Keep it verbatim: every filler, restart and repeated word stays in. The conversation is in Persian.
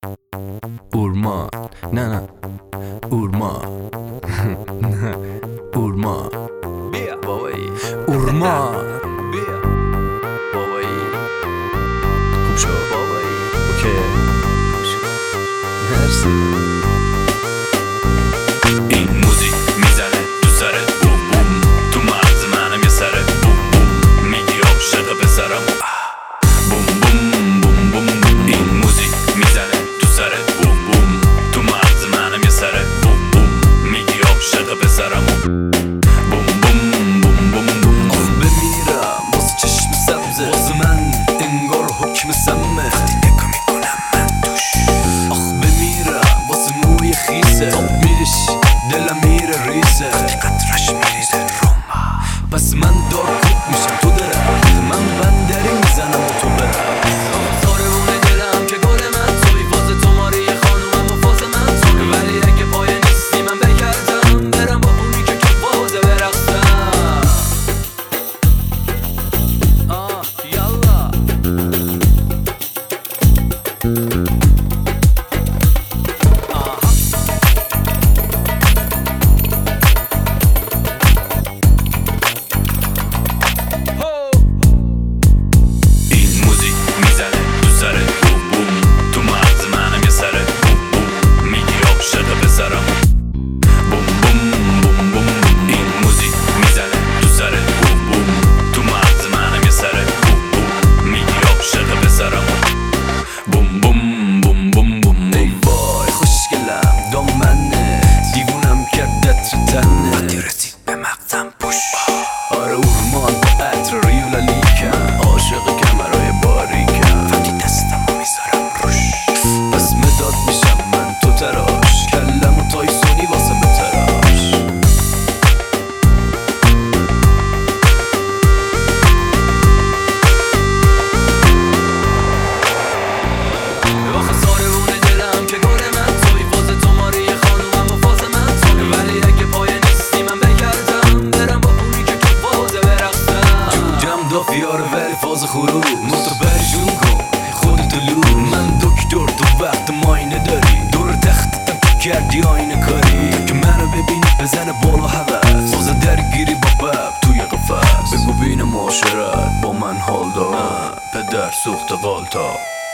اورمان نه نه اورمان نه اورمان بیا بابایی اورمان بیا بابایی خوب شو بابایی اوکی مرسی این موزیک میزنه تو سرت بوم بوم، تو مغز منم یه سره بوم بوم، میگی عاشق پسرم بوم بوم بوم بوم بوم. این موزیک میزنه تو سرت بوم بوم، تو مغز منم یه سره بوم بوم، میگی عاشق پسرم بوم بوم بوم بوم بوم. آخ بمیرم واسه چشم سبزه، واسه من انگار حکم سمه، نگاه میکنم من توش. آخ بمیرم واسه موی خیسه، تاب میریش دلم میره ریسه، قطرش میریزه روما. پس من دار کوب میشم تو درخت، من بندری میزنم و تو برم. سارمون دلم که گل من توی، فاز تو ماری خانومم و فاز من توی، ولی اگه پای نیستی من بگردم برم با اونی که که بازه برقصم. آه یالا این موزیک میزنه تو سرت بوم بوم، تو مغز منم یه سره بوم بوم، میگی عاشق پسرم بوم بوم بوم بوم بوم. این موزیک میزنه تو سرت بوم بوم، تو مغز منم یه سره بوم بوم، میگی عاشق پسرم بوم بوم بوم بوم بوم. ای وای خوشگلم دامنه، دیوونم کردت رو تنه، وقتی رسید به مغزم پوش. آره اورمان با عطر ریولا لیکم، عاشق کمرهای باریکم، وقتی دستم رو میذارم روش. پس مداد میشم من تو تراش، کلم و تایسونی واسه بتراش. آخه سارمون دلم که گل من توی، فاز تو ماری خانومم و فاز من توی، ولی اگه پای نیستی من بگردم برم با اونی که که بازه برقصم. جوجم دافیاره ولی فاز خروج، موتور برشون کن خودتو لو. من دکتر تو وقت ماینه داری، دور تختتم که کردی آینه کاری، که منو ببینی بزنه بالا هوس، فاز درگیری با بب توی قفس. بگو بین معاشرت با من حال دار، پدر سوخت قالتا.